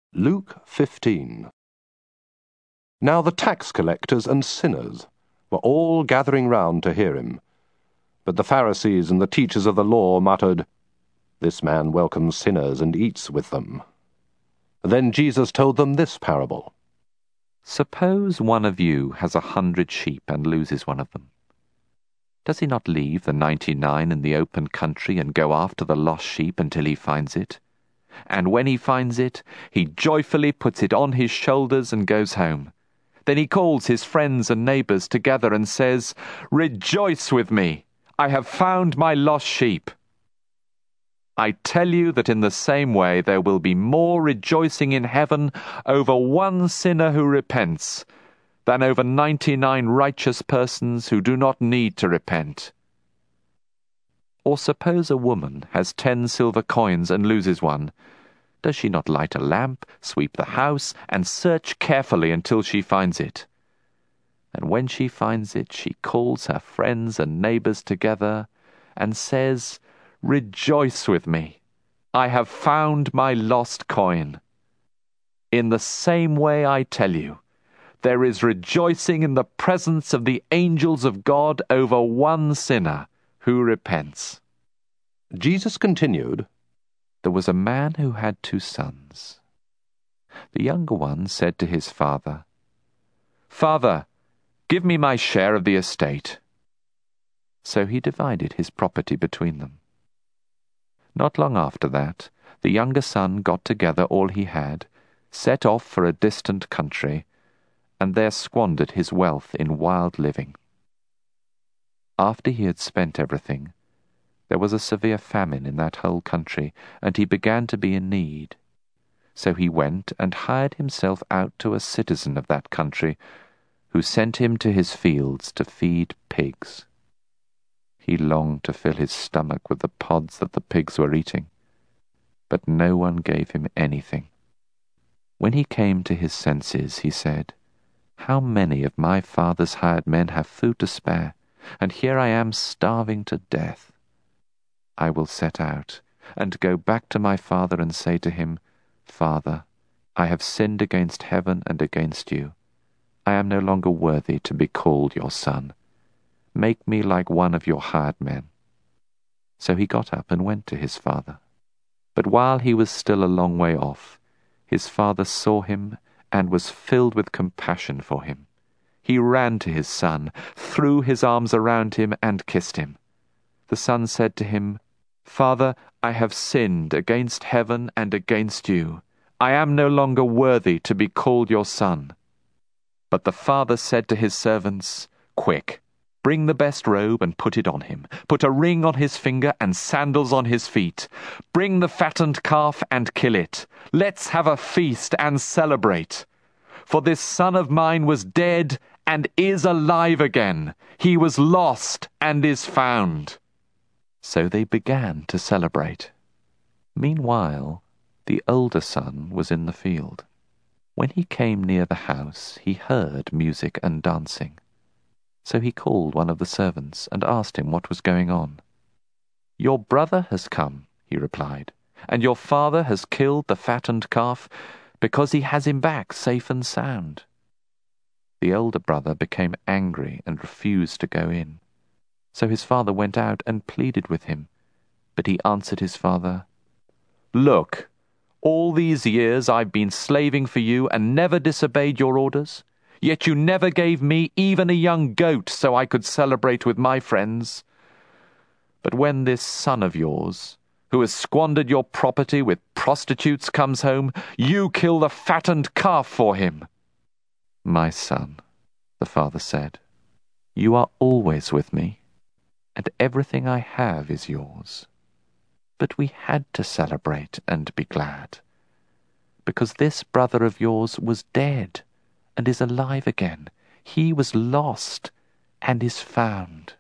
Luke 15. Now the tax collectors and sinners were all gathering round to hear him. But the Pharisees and the teachers of the law muttered, "This man welcomes sinners and eats with them." Then Jesus told them this parable. Suppose one of you has 100 sheep and loses one of them. Does he not leave the 99 in the open country and go after the lost sheep until he finds it? And when he finds it, he joyfully puts it on his shoulders and goes home. Then he calls his friends and neighbors together and says, "Rejoice with me! I have found my lost sheep." I tell you that in the same way there will be more rejoicing in heaven over one sinner who repents than over 99 righteous persons who do not need to repent. Or suppose a woman has 10 silver coins and loses one. Does she not light a lamp, sweep the house, and search carefully until she finds it? And when she finds it, she calls her friends and neighbors together and says, "Rejoice with me! I have found my lost coin." In the same way, I tell you, there is rejoicing in the presence of the angels of God over one sinner who repents. Jesus continued, There was a man who had 2 sons. The younger one said to his father, "Father, give me my share of the estate." So he divided his property between them. Not long after that, the younger son got together all he had, set off for a distant country, and there squandered his wealth in wild living. After he had spent everything, there was a severe famine in that whole country, and he began to be in need. So he went and hired himself out to a citizen of that country, who sent him to his fields to feed pigs. He longed to fill his stomach with the pods that the pigs were eating, but no one gave him anything. When he came to his senses, he said, "How many of my father's hired men have food to spare, and here I am starving to death? I will set out and go back to my father and say to him, 'Father, I have sinned against heaven and against you. I am no longer worthy to be called your son. Make me like one of your hired men.' So he got up and went to his father. But while he was still a long way off, his father saw him and was filled with compassion for him. He ran to his son, threw his arms around him, and kissed him. The son said to him, 'Father, I have sinned against heaven and against you. I am no longer worthy to be called your son.' But the father said to his servants, 'Quick, bring the best robe and put it on him. Put a ring on his finger and sandals on his feet. Bring the fattened calf and kill it. Let's have a feast and celebrate. For this son of mine was dead and is alive again. He was lost and is found.' So they began to celebrate. Meanwhile, the older son was in the field. When he came near the house, he heard music and dancing. So he called one of the servants and asked him what was going on. 'Your brother has come,' he replied, 'and your father has killed the fattened calf because he has him back safe and sound.' The older brother became angry and refused to go in. So his father went out and pleaded with him. But he answered his father, 'Look, all these years I've been slaving for you and never disobeyed your orders. Yet you never gave me even a young goat so I could celebrate with my friends. But when this son of yours, who has squandered your property with prostitutes, comes home, you kill the fattened calf for him.' 'My son,' the father said, 'you are always with me, and everything I have is yours. But we had to celebrate and be glad, because this brother of yours was dead and is alive again. He was lost and is found.'